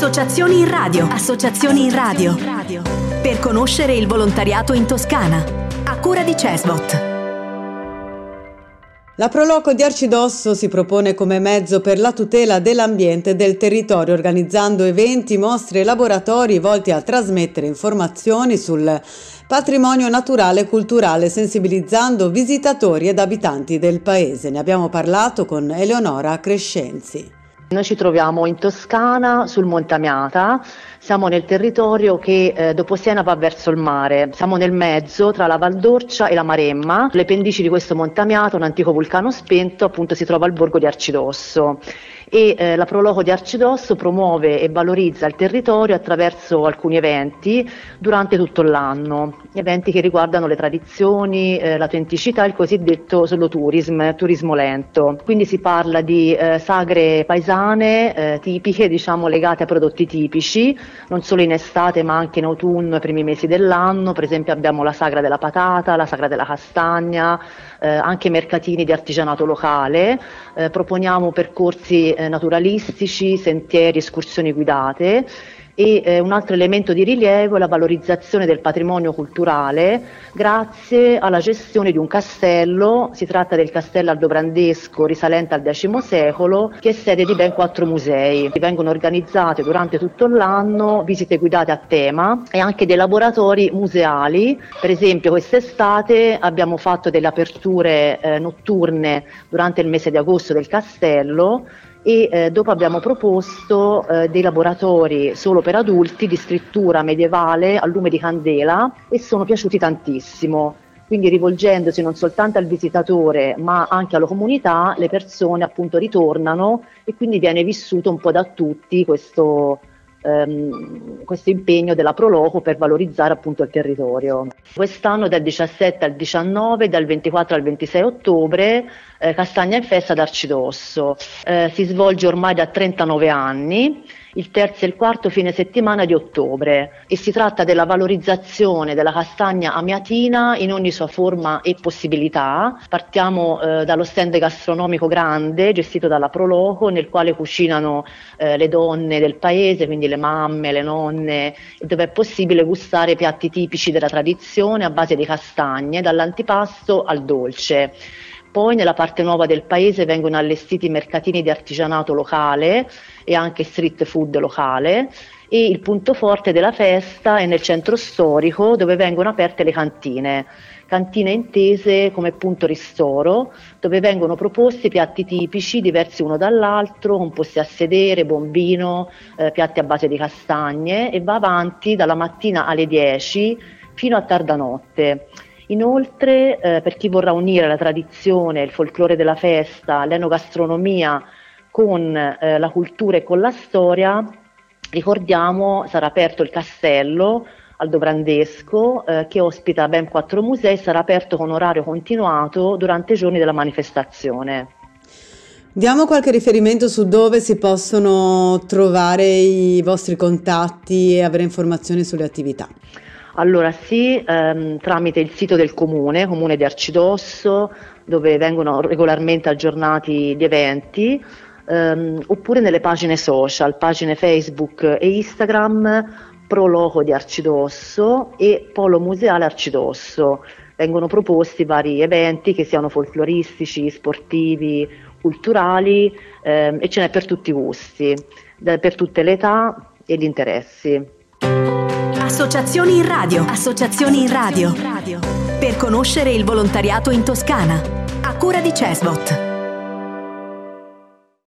Associazioni in radio. Associazioni in radio. Per conoscere il volontariato in Toscana. A cura di Cesbot. La Proloco di Arcidosso si propone come mezzo per la tutela dell'ambiente e del territorio, organizzando eventi, mostre e laboratori volti a trasmettere informazioni sul patrimonio naturale e culturale, sensibilizzando visitatori ed abitanti del paese. Ne abbiamo parlato con Eleonora Crescenzi. Noi ci troviamo in Toscana, sul Monte Amiata, siamo nel territorio che dopo Siena va verso il mare, siamo nel mezzo tra la Val d'Orcia e la Maremma. Le pendici di questo Monte Amiata, un antico vulcano spento, appunto si trova al borgo di Arcidosso. E la Proloco di Arcidosso promuove e valorizza il territorio attraverso alcuni eventi durante tutto l'anno, eventi che riguardano le tradizioni, l'autenticità, il cosiddetto soloturismo, turismo lento. Quindi si parla di sagre paesane tipiche, diciamo legate a prodotti tipici, non solo in estate ma anche in autunno e primi mesi dell'anno. Per esempio abbiamo la sagra della patata, la sagra della castagna, anche mercatini di artigianato locale, proponiamo percorsi naturalistici, sentieri, escursioni guidate. E un altro elemento di rilievo è la valorizzazione del patrimonio culturale grazie alla gestione di un castello. Si tratta del castello aldobrandesco risalente al X secolo, che è sede di ben 4 musei. Vengono organizzate durante tutto l'anno visite guidate a tema e anche dei laboratori museali. Per esempio quest'estate abbiamo fatto delle aperture notturne durante il mese di agosto del castello e dopo abbiamo proposto dei laboratori solo per adulti di scrittura medievale a lume di candela e sono piaciuti tantissimo. Quindi rivolgendosi non soltanto al visitatore ma anche alla comunità, le persone appunto ritornano e quindi viene vissuto un po' da tutti questo impegno della Proloco per valorizzare appunto il territorio. Quest'anno dal 17 al 19, dal 24 al 26 ottobre, Castagna in Festa ad Arcidosso. Si svolge ormai da 39 anni, il terzo e il quarto fine settimana di ottobre, e si tratta della valorizzazione della castagna amiatina in ogni sua forma e possibilità. Partiamo dallo stand gastronomico grande gestito dalla Proloco, nel quale cucinano le donne del paese, quindi le mamme, le nonne, dove è possibile gustare piatti tipici della tradizione a base di castagne, dall'antipasto al dolce. Poi nella parte nuova del paese vengono allestiti mercatini di artigianato locale e anche street food locale, e il punto forte della festa è nel centro storico, dove vengono aperte le cantine intese come punto ristoro, dove vengono proposti piatti tipici diversi uno dall'altro, composti a sedere, bombino, piatti a base di castagne, e va avanti dalla mattina alle 10 fino a tarda notte. Inoltre, per chi vorrà unire la tradizione, il folklore della festa, l'enogastronomia con la cultura e con la storia, ricordiamo, sarà aperto il castello aldobrandesco che ospita ben 4 musei, sarà aperto con orario continuato durante i giorni della manifestazione. Diamo qualche riferimento su dove si possono trovare i vostri contatti e avere informazioni sulle attività. Allora sì, tramite il sito del comune di Arcidosso, dove vengono regolarmente aggiornati gli eventi, oppure nelle pagine social, pagine Facebook e Instagram, Proloco di Arcidosso e Polo Museale Arcidosso. Vengono proposti vari eventi che siano folcloristici, sportivi, culturali, e ce n'è per tutti i gusti, per tutte le età e gli interessi. Associazioni in radio. Associazioni in radio. Per conoscere il volontariato in Toscana. A cura di Cesbot.